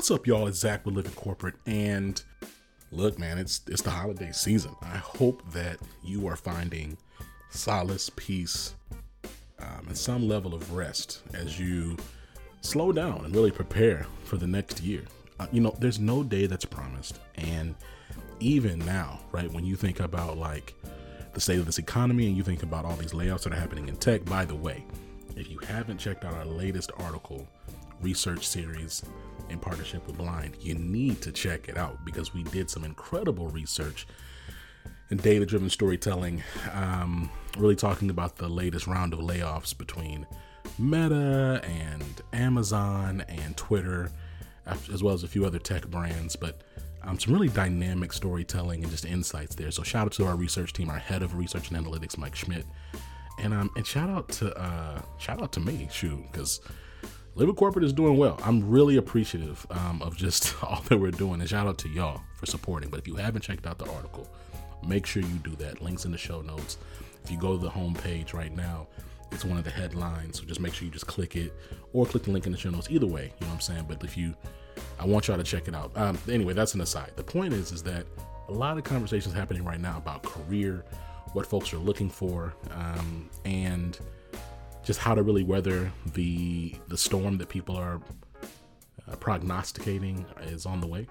What's up, y'all? It's Zach with Living Corporate, and look, man, it's the holiday season. I hope that you are finding solace, peace, and some level of rest as you slow down and really prepare for the next year. There's no day that's promised, and even now, right, when you think about like the state of this economy and you think about all these layoffs that are happening in tech, by the way, if you haven't checked out our latest article, research series in partnership with Blind, you need to check it out because we did some incredible research and data-driven storytelling, really talking about the latest round of layoffs between Meta and Amazon and Twitter, as well as a few other tech brands, but some really dynamic storytelling and just insights there. So shout out to our research team, our head of research and analytics, Mike Schmidt, and shout out to me, because Living Corporate is doing well. I'm really appreciative of just all that we're doing, and shout out to y'all for supporting. But if you haven't checked out the article, make sure you do that. Links in the show notes. If you go to the homepage right now, it's one of the headlines, so just make sure you just click it or click the link in the show notes. Either way, you know what I'm saying? But I want y'all to check it out. Anyway, that's an aside. The point is that a lot of conversations happening right now about career, what folks are looking for, and just how to really weather the storm that people are prognosticating is on the way.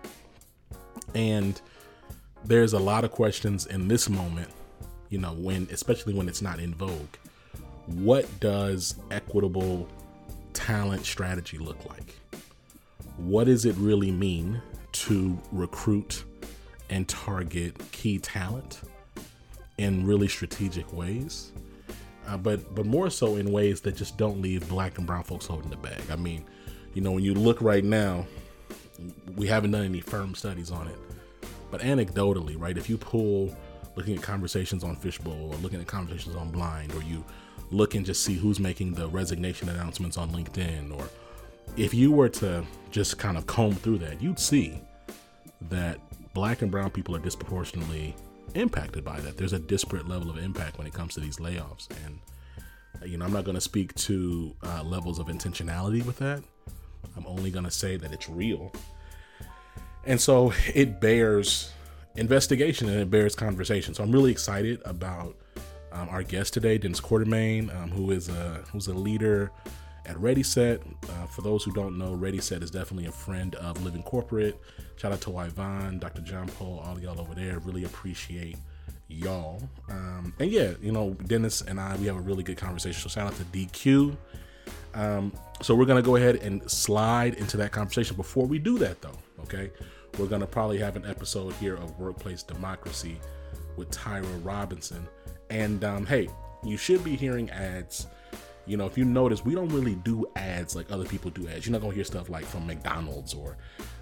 And there's a lot of questions in this moment, especially when it's not in vogue. What does equitable talent strategy look like? What does it really mean to recruit and target key talent in really strategic ways? But more so in ways that just don't leave Black and brown folks holding the bag. I mean, when you look right now, we haven't done any firm studies on it, but anecdotally, right, if you pull looking at conversations on Fishbowl or looking at conversations on Blind, or you look and just see who's making the resignation announcements on LinkedIn, or if you were to just kind of comb through that, you'd see that Black and brown people are disproportionately impacted by that. There's a disparate level of impact when it comes to these layoffs, and I'm not going to speak to levels of intentionality with that. I'm only going to say that it's real, and so it bears investigation and it bears conversation. So I'm really excited about our guest today, Dennis Quartermain, who's a leader at ReadySet. For those who don't know, ReadySet is definitely a friend of Living Corporate. Shout out to Yvonne, Dr. John Poe, all of y'all over there. Really appreciate y'all. And yeah, Dennis and I, we have a really good conversation. So shout out to DQ. So we're going to go ahead and slide into that conversation. Before we do that though, okay, we're going to probably have an episode here of Workplace Democracy with Tyra Robinson. And hey, you should be hearing ads. If you notice, we don't really do ads like other people do ads. You're not going to hear stuff like from McDonald's or,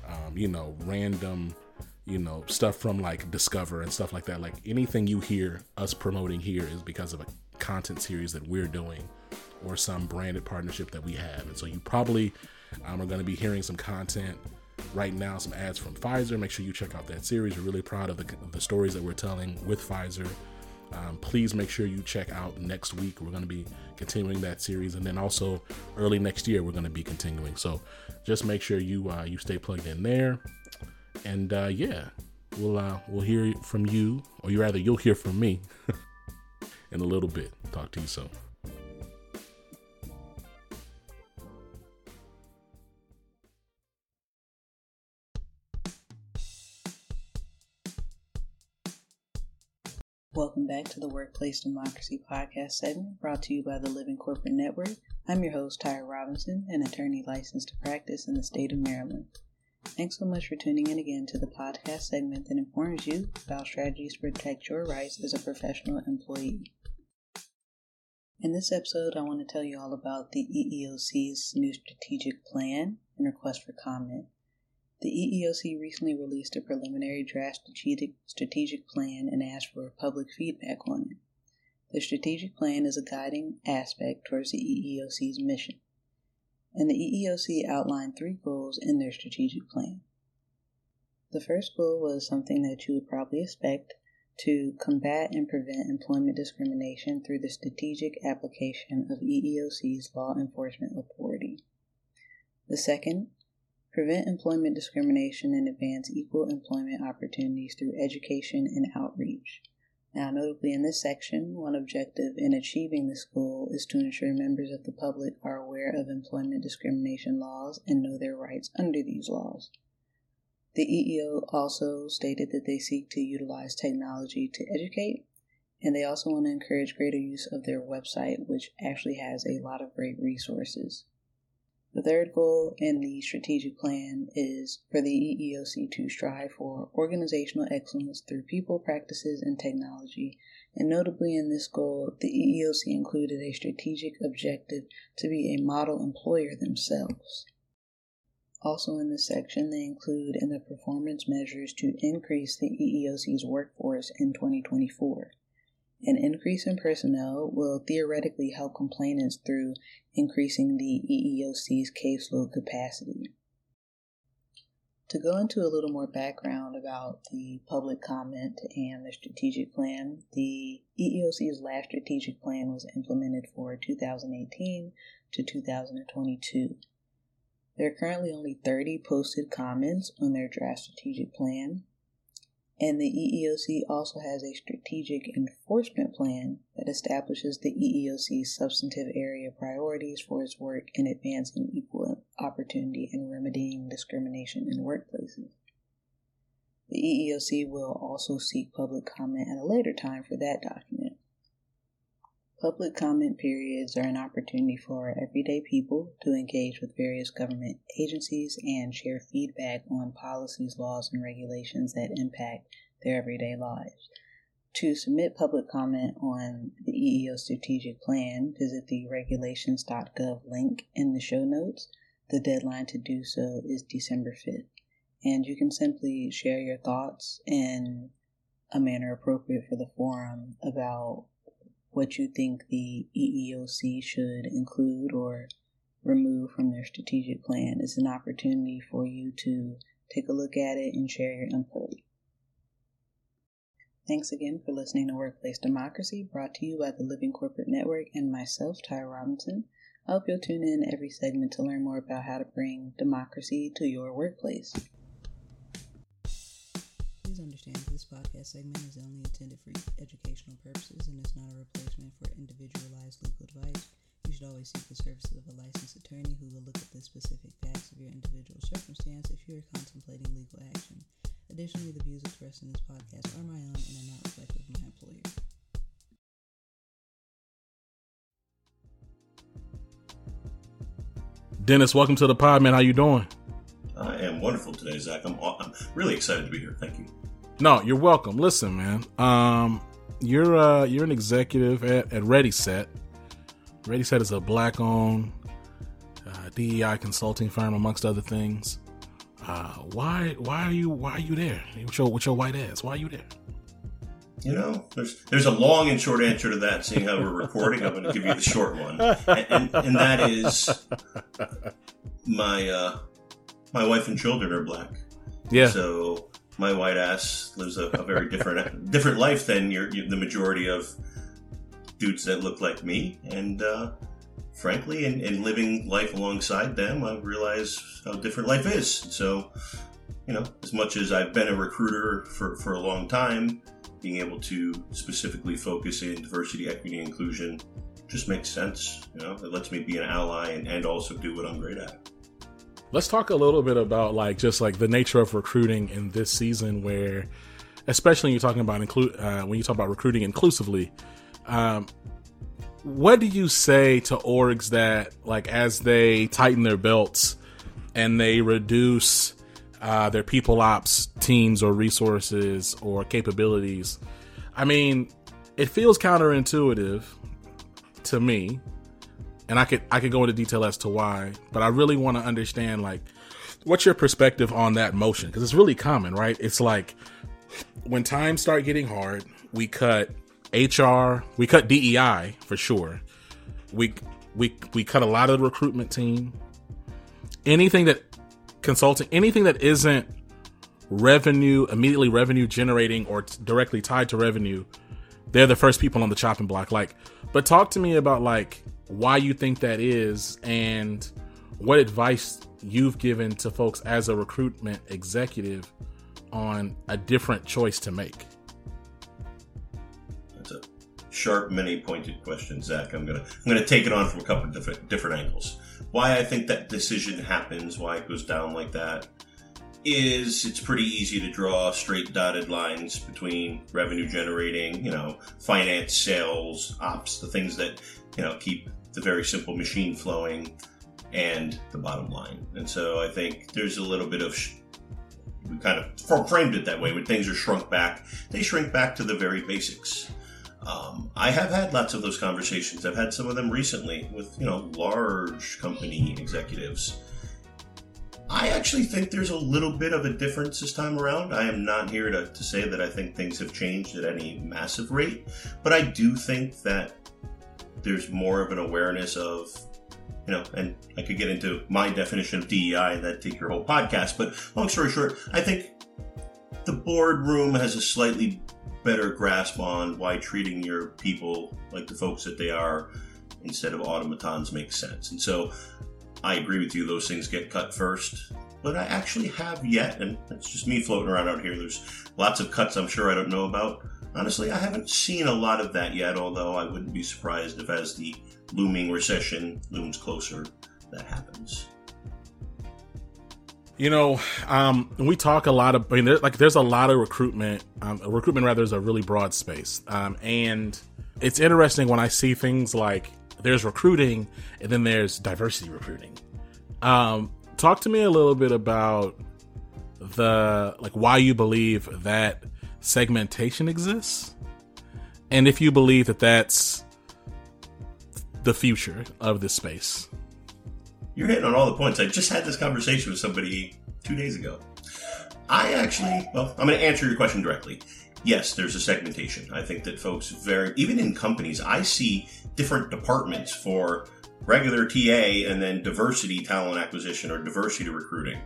random, stuff from like Discover and stuff like that. Like anything you hear us promoting here is because of a content series that we're doing or some branded partnership that we have. And so you probably are going to be hearing some content right now, some ads from Pfizer. Make sure you check out that series. We're really proud of the stories that we're telling with Pfizer. Please make sure you check out next week. We're going to be continuing that series, and then also early next year we're going to be continuing. So just make sure you stay plugged in there, and we'll hear from you, or you'll hear from me in a little bit. Talk to you soon. Welcome back to the Workplace Democracy podcast segment brought to you by the Living Corporate Network. I'm your host, Tyra Robinson, an attorney licensed to practice in the state of Maryland. Thanks so much for tuning in again to the podcast segment that informs you about strategies to protect your rights as a professional employee. In this episode, I want to tell you all about the EEOC's new strategic plan and request for comment. The EEOC recently released a preliminary draft strategic plan and asked for public feedback on it. The strategic plan is a guiding aspect towards the EEOC's mission, and the EEOC outlined 3 goals in their strategic plan. The first goal was something that you would probably expect: to combat and prevent employment discrimination through the strategic application of EEOC's law enforcement authority. The second, prevent employment discrimination and advance equal employment opportunities through education and outreach. Now, notably in this section, one objective in achieving this goal is to ensure members of the public are aware of employment discrimination laws and know their rights under these laws. The EEO also stated that they seek to utilize technology to educate, and they also want to encourage greater use of their website, which actually has a lot of great resources. The third goal in the strategic plan is for the EEOC to strive for organizational excellence through people, practices, and technology. And notably in this goal, the EEOC included a strategic objective to be a model employer themselves. Also in this section, they include in the performance measures to increase the EEOC's workforce in 2024. An increase in personnel will theoretically help complainants through increasing the EEOC's caseload capacity. To go into a little more background about the public comment and the strategic plan, the EEOC's last strategic plan was implemented for 2018 to 2022. There are currently only 30 posted comments on their draft strategic plan. And the EEOC also has a strategic enforcement plan that establishes the EEOC's substantive area priorities for its work in advancing equal opportunity and remedying discrimination in workplaces. The EEOC will also seek public comment at a later time for that document. Public comment periods are an opportunity for everyday people to engage with various government agencies and share feedback on policies, laws, and regulations that impact their everyday lives. To submit public comment on the EEO strategic plan, visit the regulations.gov link in the show notes. The deadline to do so is December 5th. And you can simply share your thoughts in a manner appropriate for the forum about what you think the EEOC should include or remove from their strategic plan. It's an opportunity for you to take a look at it and share your input. Thanks again for listening to Workplace Democracy, brought to you by the Living Corporate Network and myself, Tyra Robinson. I hope you'll tune in every segment to learn more about how to bring democracy to your workplace. Please understand that this podcast segment is only intended for educational purposes and is not a replacement for individualized legal advice. You should always seek the services of a licensed attorney who will look at the specific facts of your individual circumstance if you are contemplating legal action. Additionally, the views expressed in this podcast are my own and are not reflective of my employer. Dennis, welcome to the pod, man. How you doing? I am wonderful today, Zach. I'm really excited to be here. Thank you. No, you're welcome. Listen, man. You're an executive at ReadySet. ReadySet is a black-owned DEI consulting firm, amongst other things. Why are you there? With your white ass, why are you there? You know, there's a long and short answer to that. Seeing how we're recording, I'm going to give you the short one, and that is my wife and children are black. Yeah. So my white ass lives a very different life than the majority of dudes that look like me. And frankly, in living life alongside them, I realize how different life is. So, you know, as much as I've been a recruiter for a long time, being able to specifically focus in diversity, equity, and inclusion just makes sense. You know, it lets me be an ally and also do what I'm great at. Let's talk a little bit about the nature of recruiting in this season, where, especially when you're talking about when you talk about recruiting inclusively, what do you say to orgs that, like, as they tighten their belts and they reduce their people ops teams or resources or capabilities? I mean, it feels counterintuitive to me. And I could go into detail as to why, but I really want to understand, like, what's your perspective on that motion? Because it's really common, right? It's like when times start getting hard, we cut HR, we cut DEI for sure. We cut a lot of the recruitment team. Anything that isn't immediately revenue generating or directly tied to revenue, they're the first people on the chopping block. Like, but talk to me about, like, why you think that is, and what advice you've given to folks as a recruitment executive on a different choice to make. That's a sharp, many pointed question, Zach. I'm gonna take it on from a couple of different angles. Why I think that decision happens, why it goes down like that, is it's pretty easy to draw straight dotted lines between revenue generating, finance, sales, ops, the things that, keep the very simple machine flowing, and the bottom line. And so I think there's a little bit of, we kind of framed it that way. When things are shrunk back, they shrink back to the very basics. I have had lots of those conversations. I've had some of them recently with, large company executives. I actually think there's a little bit of a difference this time around. I am not here to say that I think things have changed at any massive rate, but I do think that there's more of an awareness of, and I could get into my definition of DEI and that'd take your whole podcast, but long story short, I think the boardroom has a slightly better grasp on why treating your people like the folks that they are instead of automatons makes sense. And so I agree with you, those things get cut first. But I actually have yet, and it's just me floating around out here, there's lots of cuts I'm sure I don't know about. Honestly, I haven't seen a lot of that yet, although I wouldn't be surprised if as the looming recession looms closer, that happens. We talk a lot of, there's a lot of recruitment. Recruitment rather is a really broad space. And it's interesting when I see things like there's recruiting and then there's diversity recruiting. Talk to me a little bit about why you believe that segmentation exists, and if you believe that that's the future of this space. You're hitting on all the points. I just had this conversation with somebody 2 days ago. I'm going to answer your question directly. Yes, there's a segmentation. I think that folks even in companies, I see different departments for regular TA and then diversity talent acquisition or diversity recruiting.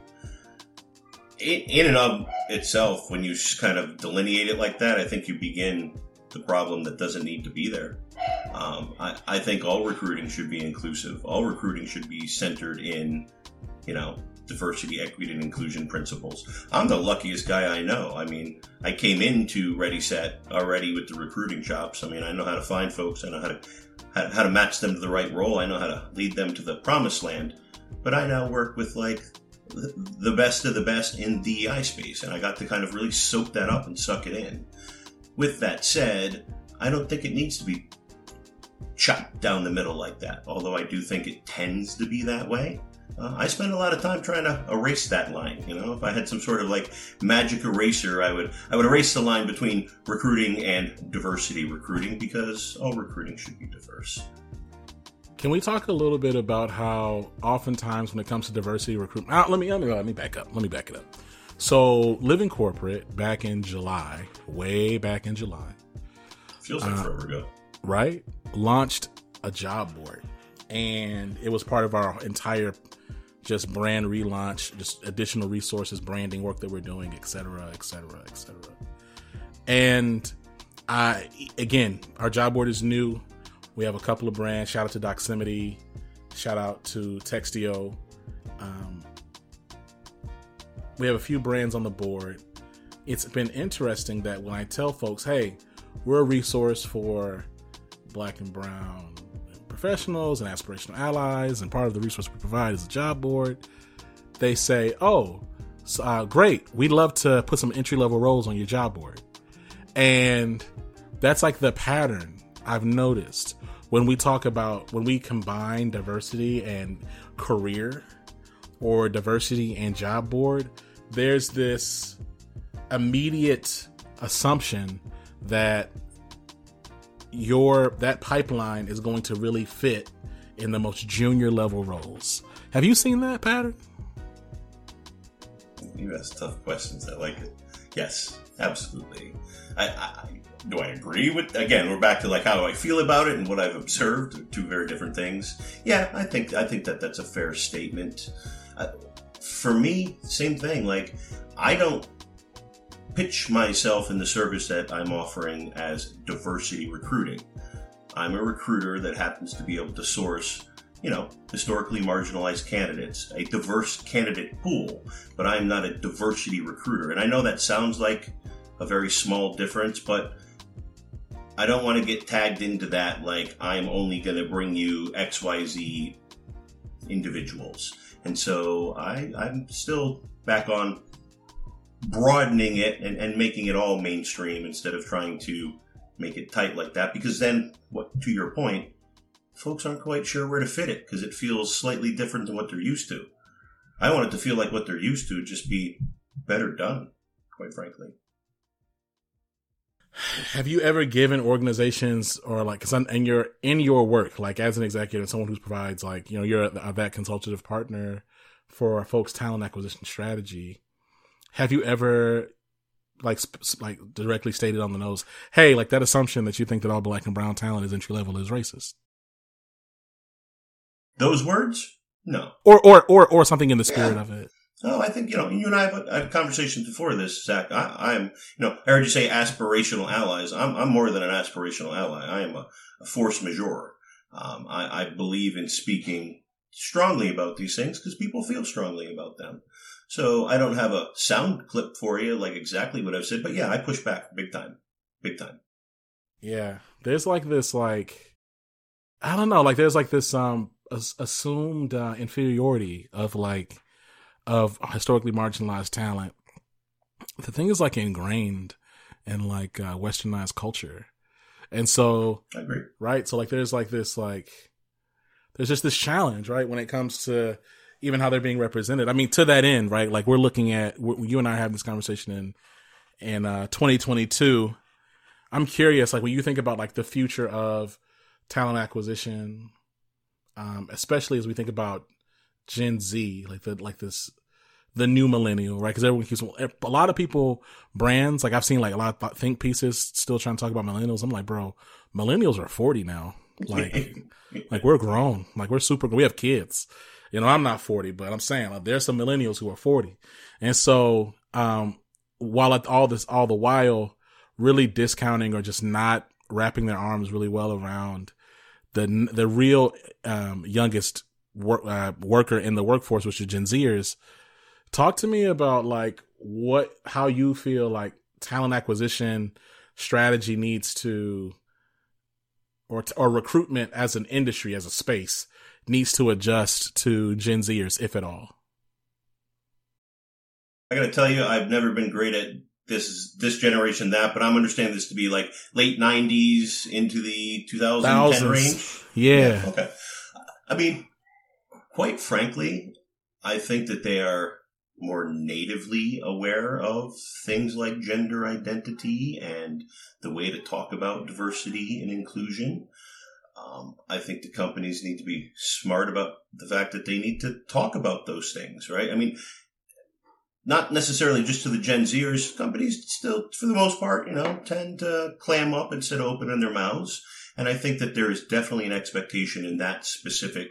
In and of itself, when you kind of delineate it like that, I think you begin the problem that doesn't need to be there. I think all recruiting should be inclusive. All recruiting should be centered in, diversity, equity, and inclusion principles. I'm the luckiest guy I know. I mean, I came into Ready Set already with the recruiting chops. I mean, I know how to find folks. I know how to match them to the right role. I know how to lead them to the promised land. But I now work with the best of the best in DEI space, and I got to kind of really soak that up and suck it in. With that said, I don't think it needs to be chopped down the middle like that, although I do think it tends to be that way. I spend a lot of time trying to erase that line. If I had some sort of magic eraser, I would erase the line between recruiting and diversity recruiting, because all recruiting should be diverse. Can we talk a little bit about how oftentimes when it comes to diversity recruitment, let me back it up. So Living Corporate back in July, way back in July. Feels like forever ago. Right? Launched a job board, and it was part of our entire just brand relaunch, just additional resources, branding work that we're doing, et cetera, et cetera, et cetera. And again, our job board is new. We have a couple of brands. Shout out to Doximity. Shout out to Textio. We have a few brands on the board. It's been interesting that when I tell folks, hey, we're a resource for Black and brown professionals and aspirational allies, and part of the resource we provide is a job board, they say, great, we'd love to put some entry-level roles on your job board. And that's like the pattern I've noticed when we combine diversity and career or diversity and job board. There's this immediate assumption that that pipeline is going to really fit in the most junior level roles. Have you seen that pattern? You ask tough questions. I like it. Yes, absolutely. Do I agree with? Again, we're back to how do I feel about it and what I've observed. Two very different things. Yeah, I think that's a fair statement. For me, same thing. I don't pitch myself in the service that I'm offering as diversity recruiting. I'm a recruiter that happens to be able to source historically marginalized candidates, a diverse candidate pool, but I'm not a diversity recruiter. And I know that sounds like a very small difference, but I don't want to get tagged into that like I'm only going to bring you XYZ individuals. And so I'm still back on broadening it and making it all mainstream instead of trying to make it tight like that, because then, to your point, folks aren't quite sure where to fit it because it feels slightly different than what they're used to. I want it to feel like what they're used to, just be better done, quite frankly. Have you ever given organizations, or like, cause in your work, like as an executive, someone who provides like, you're that consultative partner for folks' talent acquisition strategy. Have you ever like directly stated on the nose, hey, like that assumption that you think that all Black and brown talent is entry level is racist? Those words? No. Or something in the spirit of it. Oh, I think, you and I have had conversations before this, Zach. I'm, I heard you say aspirational allies. I'm more than an aspirational ally. I am a force majeure. I believe in speaking strongly about these things because people feel strongly about them. So I don't have a sound clip for you, like exactly what I've said, but yeah, I push back big time. Big time. Yeah. There's like this, like, I don't know, like there's like this, assumed inferiority of historically marginalized talent. The thing is like ingrained in like westernized culture. And so, I agree. Right. So like, there's just this challenge, right? When it comes to even how they're being represented. I mean, to that end, right? Like we're looking at, you and I have this conversation in 2022. I'm curious, like when you think about like the future of talent acquisition, especially as we think about Gen Z, the new millennial, right? Because a lot of people, brands, like I've seen like a lot of think pieces still trying to talk about millennials. I'm like, bro, millennials are 40 now. Like we're grown, like we have kids. I'm not 40, but I'm saying like, there's some millennials who are 40. And so, while all the while really discounting or just not wrapping their arms really well around the real, youngest worker in the workforce, which is Gen Zers. Talk to me about like how you feel like talent acquisition strategy needs to, or recruitment as an industry, as a space, needs to adjust to Gen Zers, if at all. I got to tell you, I've never been great at this generation, that, but I'm understanding this to be like late 90s into the 2010 range. Yeah. Okay. I mean, quite frankly, I think that they are more natively aware of things like gender identity and the way to talk about diversity and inclusion. I think the companies need to be smart about the fact that they need to talk about those things, right? I mean, not necessarily just to the Gen Zers. Companies still, for the most part, tend to clam up and sit open in their mouths. And I think that there is definitely an expectation in that specific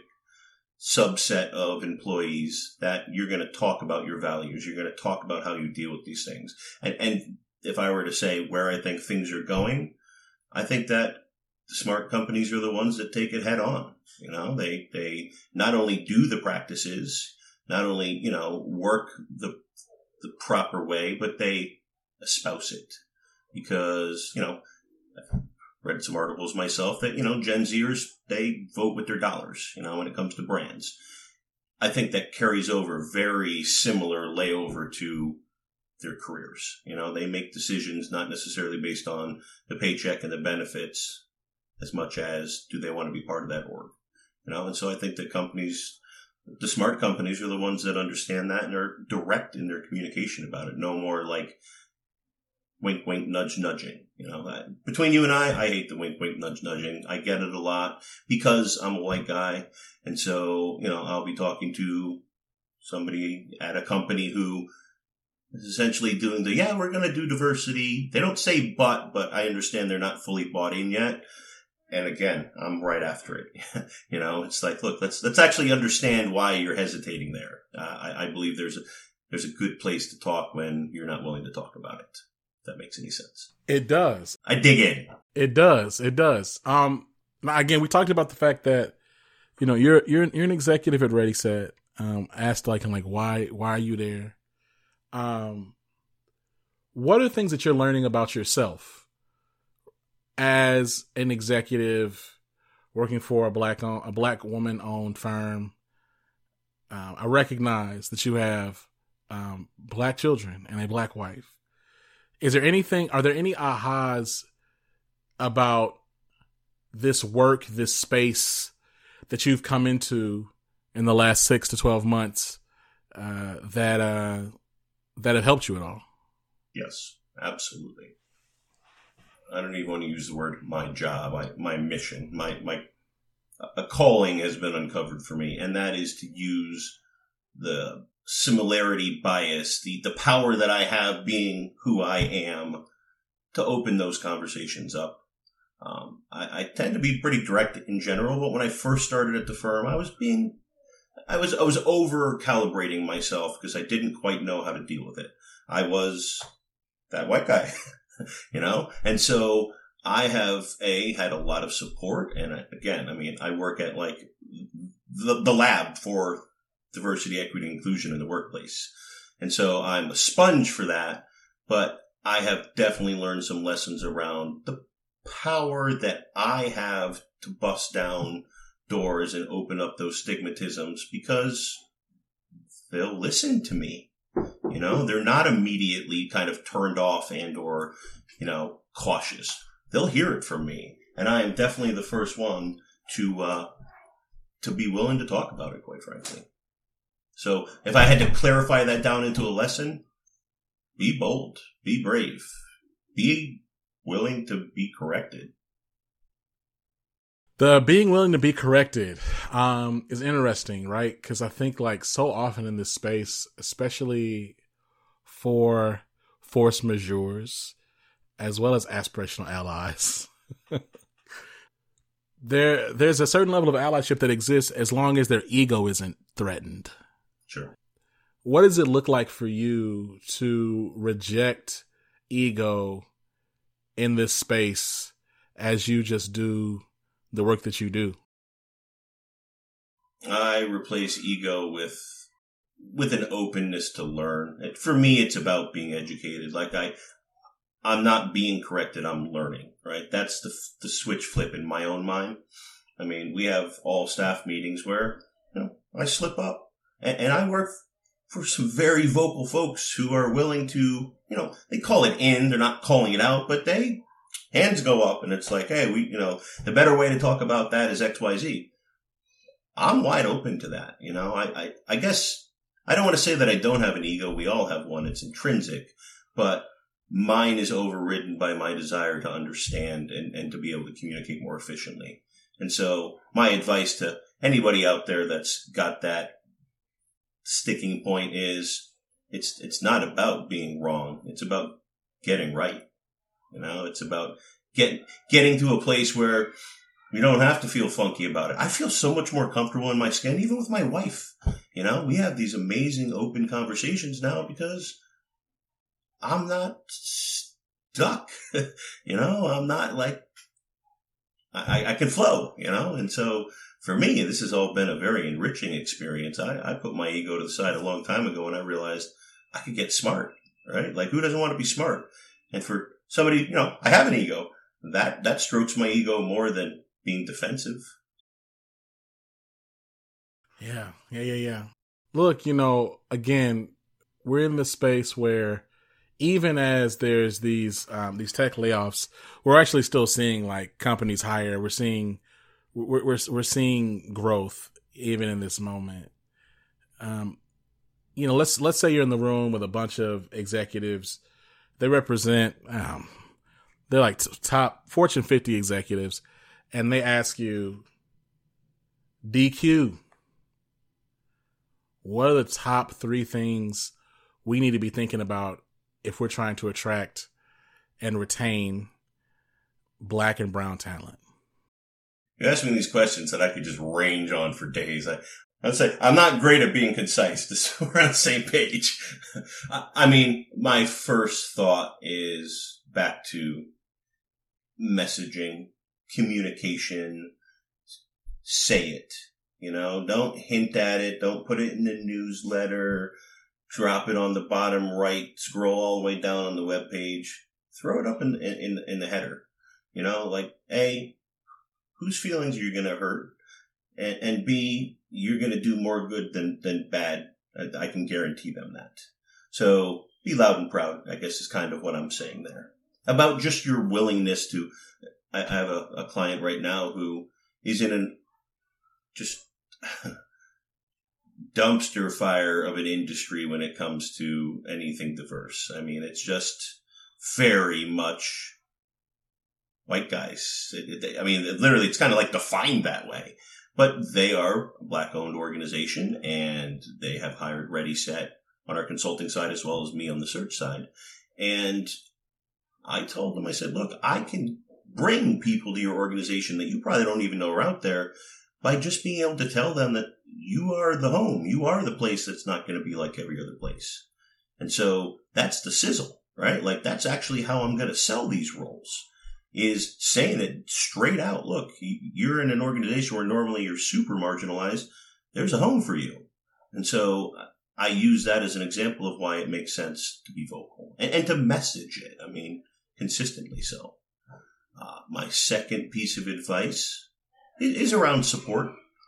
subset of employees that you're going to talk about your values. You're going to talk about how you deal with these things. And if I were to say where I think things are going, I think that the smart companies are the ones that take it head on. They not only do the practices, not only, work the proper way, but they espouse it. Because, I've read some articles myself that, Gen Zers, they vote with their dollars, when it comes to brands. I think that carries over very similar layover to their careers. They make decisions not necessarily based on the paycheck and the benefits as much as do they want to be part of that org. And so I think that companies, the smart companies, are the ones that understand that and are direct in their communication about it. No more like wink, wink, nudge, nudging. Between you and I hate the wink, wink, nudge, nudging. I get it a lot because I'm a white guy. And so, I'll be talking to somebody at a company who is essentially doing we're going to do diversity. They don't say but I understand they're not fully bought in yet. And again, I'm right after it. It's like, look, let's actually understand why you're hesitating there. I believe there's a good place to talk when you're not willing to talk about it. If that makes any sense. It does. I dig in. It does. Now again, we talked about the fact that you're an executive at Ready Set. Asked why are you there? What are the things that you're learning about yourself as an executive working for a black woman owned firm? I recognize that you have black children and a black wife. Are there any ahas about this work, this space that you've come into in the last 6 to 12 months that have helped you at all? Yes, absolutely. I don't even want to use the word my job, my mission, my a calling has been uncovered for me, and that is to use the similarity bias, the power that I have being who I am, to open those conversations up. I tend to be pretty direct in general, but when I first started at the firm, I was over calibrating myself because I didn't quite know how to deal with it. I was that white guy, and so I have had a lot of support. And I work at the lab for diversity, equity, and inclusion in the workplace. And so I'm a sponge for that, but I have definitely learned some lessons around the power that I have to bust down doors and open up those stigmatisms, because they'll listen to me. They're not immediately kind of turned off or cautious. They'll hear it from me. And I am definitely the first one to be willing to talk about it, quite frankly. So if I had to clarify that down into a lesson, be bold, be brave, be willing to be corrected. The being willing to be corrected is interesting, right? Because I think so often in this space, especially for force majeures, as well as aspirational allies, there's a certain level of allyship that exists as long as their ego isn't threatened. Sure. What does it look like for you to reject ego in this space as you just do the work that you do? I replace ego with an openness to learn. For me, it's about being educated. I'm not being corrected, I'm learning, right? That's the switch flip in my own mind. I mean, we have all staff meetings where, I slip up, and I work for some very vocal folks who are willing to, they call it in, they're not calling it out, but hands go up, and it's like, hey, the better way to talk about that is XYZ. I'm wide open to that. I guess I don't want to say that I don't have an ego. We all have one. It's intrinsic, but mine is overridden by my desire to understand and to be able to communicate more efficiently. And so my advice to anybody out there that's got that sticking point is it's not about being wrong. It's about getting right. It's about getting to a place where we don't have to feel funky about it. I feel so much more comfortable in my skin, even with my wife. We have these amazing open conversations now because I'm not stuck. I'm not I can flow, and so for me, this has all been a very enriching experience. I put my ego to the side a long time ago, and I realized I could get smart, right? Who doesn't want to be smart? And for somebody, I have an ego. That strokes my ego more than being defensive. Yeah. Look, again, we're in the space where even as there's these tech layoffs, we're actually still seeing companies hire. We're seeing growth even in this moment. Let's say you're in the room with a bunch of executives. They represent, they're top Fortune 50 executives, and they ask you, DQ, what are the top 3 things we need to be thinking about if we're trying to attract and retain Black and brown talent? You ask me these questions that I could just range on for days. I'd say I'm not great at being concise, just so we're on the same page. I mean, my first thought is back to messaging, communication, say it. Don't hint at it. Don't put it in the newsletter. Drop it on the bottom right. Scroll all the way down on the webpage. Throw it up in the header. A, whose feelings are you going to hurt? And B, you're going to do more good than bad. I can guarantee them that. So be loud and proud, I guess, is kind of what I'm saying there. About just your willingness to. I have a client right now who is in an just dumpster fire of an industry when it comes to anything diverse. I mean, it's just very much white guys. Literally, it's kind of like defined that way. But they are a Black-owned organization, and they have hired Ready Set on our consulting side as well as me on the search side. And I told them, I said, look, I can bring people to your organization that you probably don't even know are out there by just being able to tell them that you are the home. You are the place that's not going to be like every other place. And so that's the sizzle, right? Like, that's actually how I'm going to sell these roles, is saying it straight out. Look, you're in an organization where normally you're super marginalized. There's a home for you. And so I use that as an example of why it makes sense to be vocal and to message it. I mean, consistently so. My second piece of advice is around support.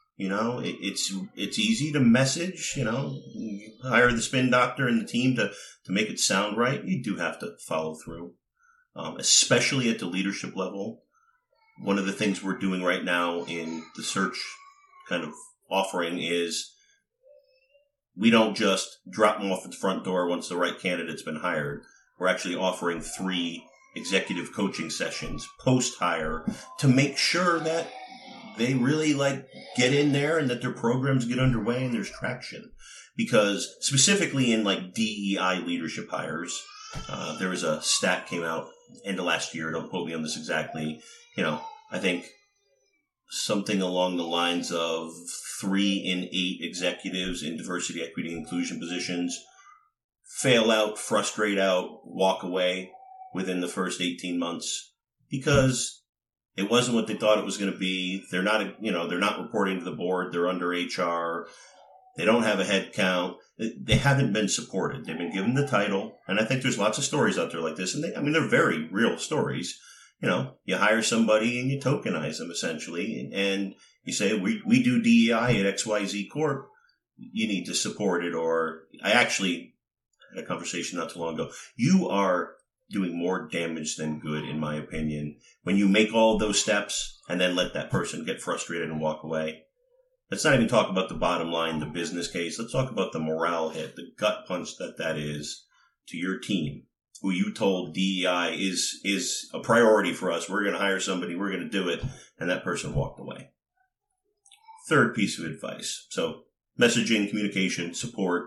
It's easy to message, you hire the spin doctor and the team to make it sound right. You do have to follow through. Especially at the leadership level. One of the things we're doing right now in the search kind of offering is we don't just drop them off at the front door once the right candidate's been hired. We're actually offering 3 executive coaching sessions post-hire to make sure that they really get in there and that their programs get underway and there's traction. Because specifically in DEI leadership hires, there was a stat came out end of last year. Don't quote me on this exactly. I think something along the lines of 3 in 8 executives in diversity, equity, and inclusion positions fail out, frustrate out, walk away within the first 18 months because it wasn't what they thought it was going to be. They're not reporting to the board. They're under HR. They don't have a head count. They haven't been supported. They've been given the title. And I think there's lots of stories out there like this. And they're very real stories. You hire somebody and you tokenize them essentially. And you say, we do DEI at XYZ Corp. You need to support it. Or I actually had a conversation not too long ago. You are doing more damage than good, in my opinion, when you make all of those steps and then let that person get frustrated and walk away. Let's not even talk about the bottom line, the business case. Let's talk about the morale hit, the gut punch that is to your team, who you told DEI is a priority for us. We're going to hire somebody. We're going to do it. And that person walked away. Third piece of advice. So messaging, communication, support.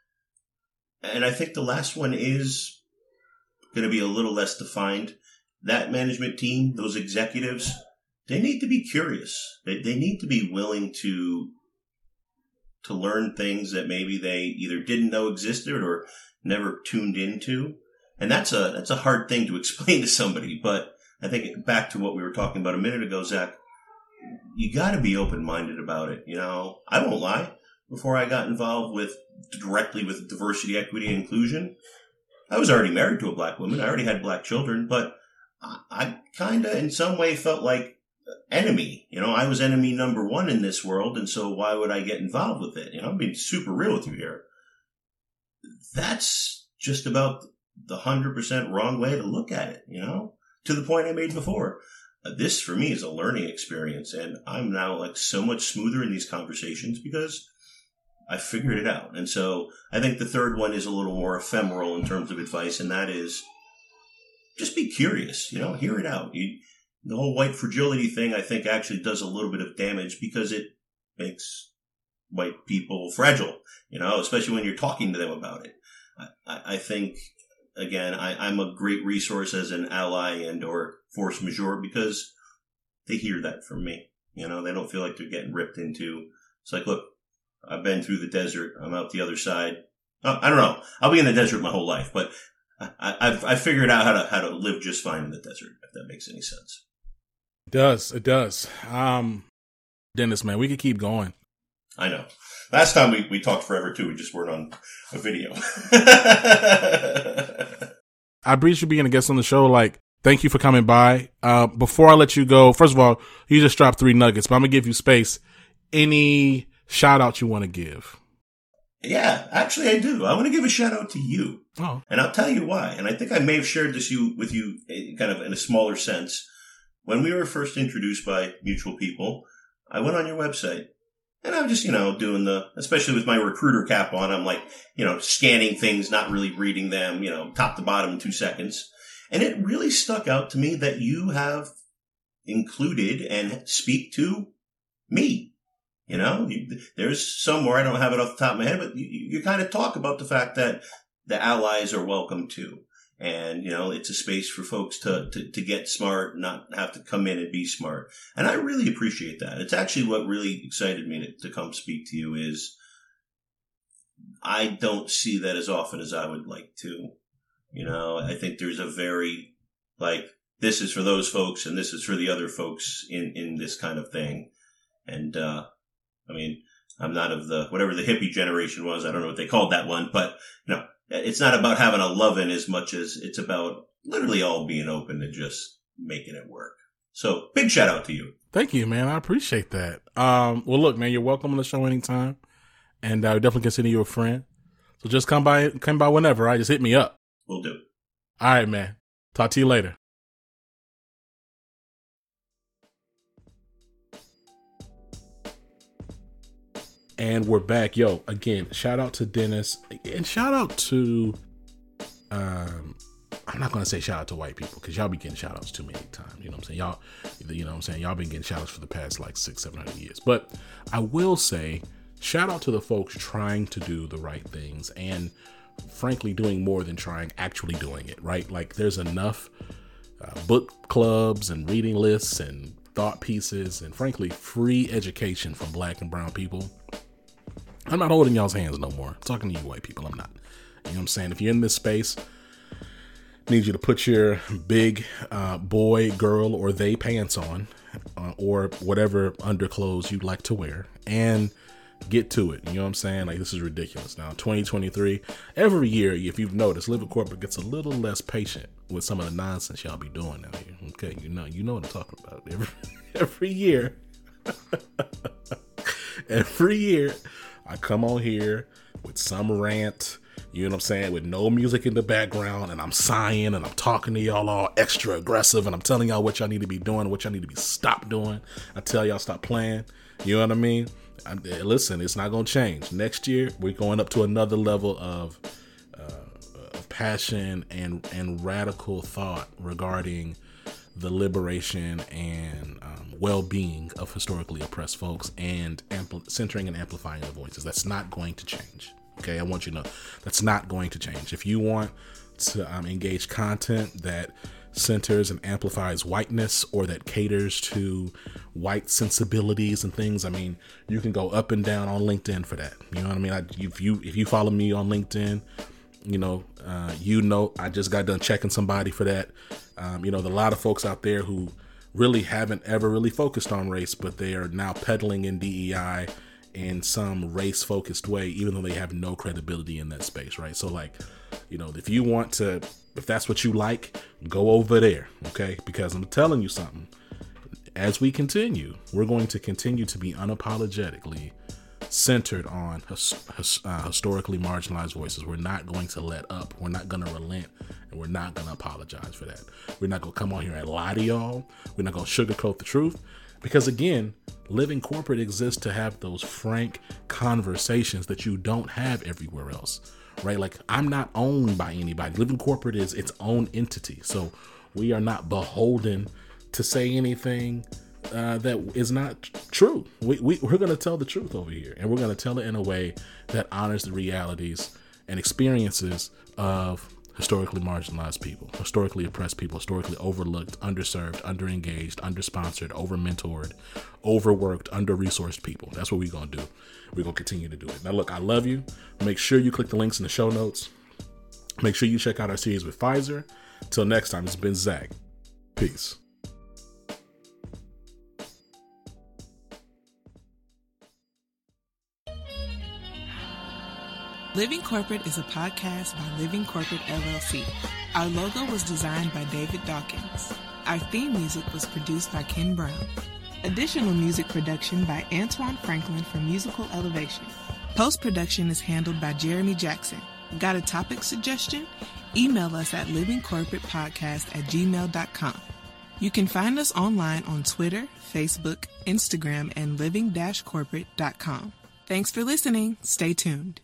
And I think the last one is going to be a little less defined. That management team, those executives, they need to be curious. They need to be willing to learn things that maybe they either didn't know existed or never tuned into. And that's a hard thing to explain to somebody. But I think back to what we were talking about a minute ago, Zach, you got to be open-minded about it. I won't lie. Before I got involved directly with diversity, equity, and inclusion, I was already married to a Black woman. I already had Black children, but I kind of in some way felt like enemy. I was enemy number 1 in this world, and so why would I get involved with it? I'm being super real with you here. That's just about the 100% wrong way to look at it, to the point I made before. This, for me, is a learning experience, and I'm now so much smoother in these conversations because I figured it out. And so I think the third one is a little more ephemeral in terms of advice, and that is just be curious, hear it out. The whole white fragility thing, I think, actually does a little bit of damage because it makes white people fragile, especially when you're talking to them about it. I think, again, I'm a great resource as an ally and or force majeure because they hear that from me. They don't feel like they're getting ripped into. It's like, look, I've been through the desert. I'm out the other side. I don't know. I'll be in the desert my whole life, but I've figured out how to live just fine in the desert, if that makes any sense. It does. Dennis, man, we could keep going. I know. Last time we talked forever, too. We just weren't on a video. I appreciate you being a guest on the show. Like, thank you for coming by. Before I let you go, first of all, you just dropped 3 nuggets, but I'm going to give you space. Any shout out you want to give? Yeah, actually I do. I want to give a shout out to you. Oh. And I'll tell you why. And I think I may have shared this with you kind of in a smaller sense. When we were first introduced by mutual people, I went on your website. And I'm just, doing especially with my recruiter cap on, I'm like, scanning things, not really reading them, top to bottom in 2 seconds. And it really stuck out to me that you have included and speak to me. There's somewhere, I don't have it off the top of my head, but you kind of talk about the fact that the allies are welcome too. And, it's a space for folks to get smart, not have to come in and be smart. And I really appreciate that. It's actually what really excited me to come speak to you is I don't see that as often as I would like to. I think there's a very, this is for those folks and this is for the other folks in this kind of thing. And, I'm not of whatever the hippie generation was. I don't know what they called that one, but, it's not about having a love-in as much as it's about literally all being open and just making it work. So big shout out to you. Thank you, man. I appreciate that. Well, look, man, you're welcome on the show anytime. And I would definitely consider you a friend. So just come by whenever. Right? Just hit me up. Will do. All right, man. Talk to you later. And we're back. Yo, again, shout out to Dennis and shout out to, I'm not going to say shout out to white people because y'all be getting shout outs too many times. You know what I'm saying? Y'all been getting shout outs for the past 600-700 years. But I will say shout out to the folks trying to do the right things and frankly doing more than trying, actually doing it, right? There's enough book clubs and reading lists and thought pieces and frankly free education from Black and brown people. I'm not holding y'all's hands no more. I'm talking to you white people. I'm not. You know what I'm saying? If you're in this space, I need you to put your big boy, girl, or they pants on or whatever underclothes you'd like to wear and get to it. You know what I'm saying? This is ridiculous. Now, 2023, every year, if you've noticed, Living Corporate gets a little less patient with some of the nonsense y'all be doing out here. Okay, you know what I'm talking about. Every year, every year, I come on here with some rant, you know what I'm saying, with no music in the background, and I'm sighing, and I'm talking to y'all all extra aggressive, and I'm telling y'all what y'all need to be doing, what y'all need to be stop doing. I tell y'all stop playing, you know what I mean? Listen, it's not going to change. Next year, we're going up to another level of passion and radical thought regarding the liberation and well-being of historically oppressed folks and centering and amplifying their voices. That's not going to change. Okay, I want you to know that's not going to change. If you want to engage content that centers and amplifies whiteness or that caters to white sensibilities and things, you can go up and down on LinkedIn for that. You know what I mean? If you follow me on LinkedIn, I just got done checking somebody for that. There's a lot of folks out there who really haven't ever really focused on race, but they are now peddling in DEI in some race-focused way, even though they have no credibility in that space, right? So, if that's what you like, go over there, okay? Because I'm telling you something. As we continue, we're going to continue to be unapologetically centered on historically marginalized voices. We're not going to let up. We're not going to relent, and we're not going to apologize for that. We're not going to come on here and lie to y'all. We're not going to sugarcoat the truth, because again, Living Corporate exists to have those frank conversations that you don't have everywhere else, right? I'm not owned by anybody. Living Corporate is its own entity, so we are not beholden to say anything that is not true. We're going to tell the truth over here, and we're going to tell it in a way that honors the realities and experiences of historically marginalized people, historically oppressed people, historically overlooked, underserved, underengaged, undersponsored, over-mentored, overworked, under-resourced people. That's what we're going to do. We're going to continue to do it. Now, look, I love you. Make sure you click the links in the show notes. Make sure you check out our series with Pfizer. Till next time, it's been Zach. Peace. Living Corporate is a podcast by Living Corporate LLC. Our logo was designed by David Dawkins. Our theme music was produced by Ken Brown. Additional music production by Antoine Franklin for Musical Elevation. Post-production is handled by Jeremy Jackson. Got a topic suggestion? Email us at livingcorporatepodcast@gmail.com. You can find us online on Twitter, Facebook, Instagram, and living-corporate.com. Thanks for listening. Stay tuned.